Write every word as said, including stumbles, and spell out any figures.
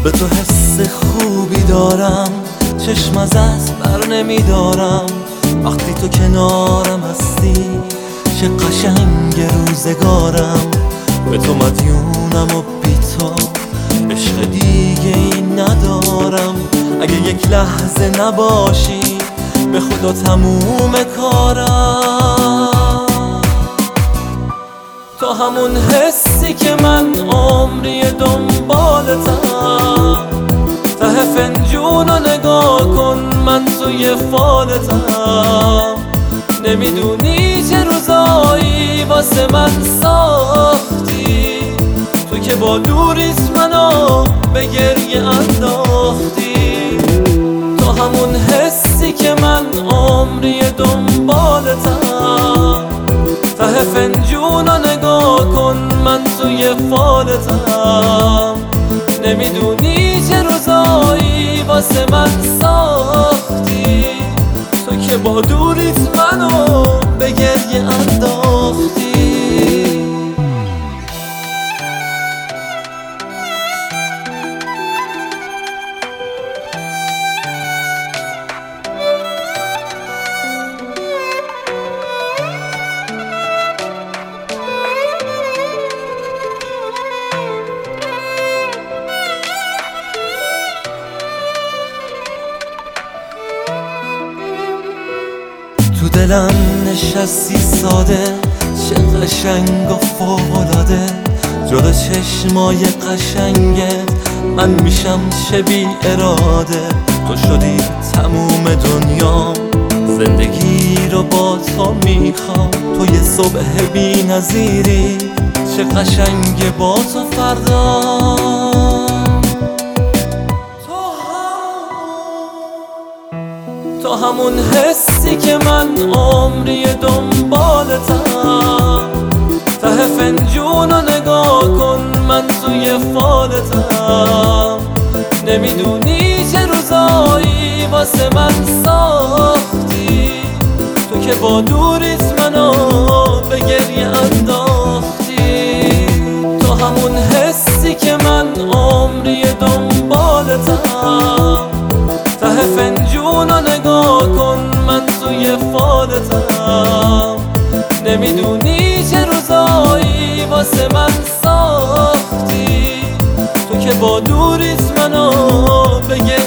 به تو حس خوبی دارم، چشم ازت بر نمیدارم. وقتی تو کنارم هستی چه قشنگ روزگارم. به تو مدیونم و بی تو عشق دیگه ای ندارم. اگه یک لحظه نباشی به خدا تموم کارم. تو همون حسی که من عمری دنبالتم. ته فنجون رو نگاه کن، من توی فالتم. نمیدونی چه روزایی واسه من ساختی، تو که با دوریت منو به گریه انداختی. تو همون حسی که من عمری دنبالتم. ته فنجون رو نگاه کن، من توی فالتم. نمیدونی چه روزایی واسه من ساختی، تو که با دوریت منو به گریه انداختی. تو دلم نشستی ساده، چه قشنگ و فوق‌العاده. جلو چشمای قشنگت من میشم چه بی اراده. تو شدی تموم دنیام، زندگی رو با تو میخوام. تو یه صبح بی نظیری، چه قشنگ با تو فردا. تو همون حسی که من عمری دنبالتم. ته فنجون رو نگاه کن، من توی فالتم. نمیدونی چه روزایی واسه من ساختی، تو که با دوریت منو به گریه انداختی. تو همون حسی که من عمری دنبالتم. ته فنجون رو نگاه کن، من توی فالتم. نمیدونی چه روزایی واسه من ساختی، تو که با دوریت منو به